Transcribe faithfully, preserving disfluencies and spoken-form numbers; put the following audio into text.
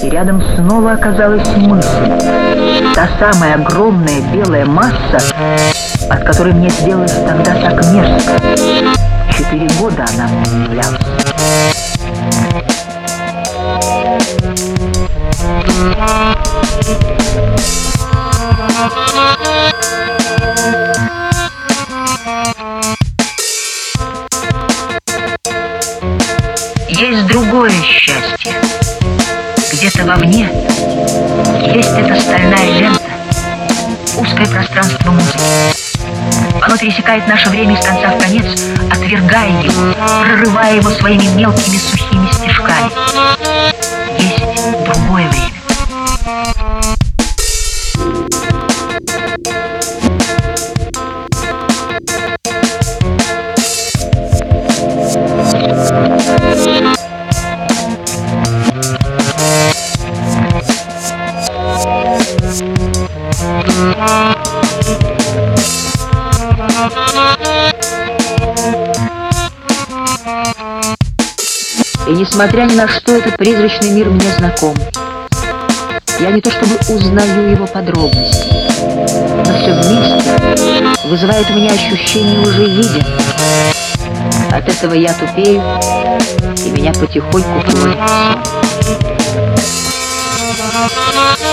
И рядом снова оказалась мысль. Та самая огромная белая масса, от которой мне сделалось тогда так мерзко. Четыре года она мне являлась. Есть другое счастье. Где-то вовне есть эта стальная лента, узкое пространство музыки. Оно пересекает наше время из конца в конец, отвергая его, прорывая его своими мелкими сухими стежками. Есть другое время. И несмотря ни на что, этот призрачный мир мне знаком. Я не то чтобы узнаю его подробности, но все вместе вызывает у меня ощущение уже виден. От этого я тупею, и меня потихоньку клонит сон.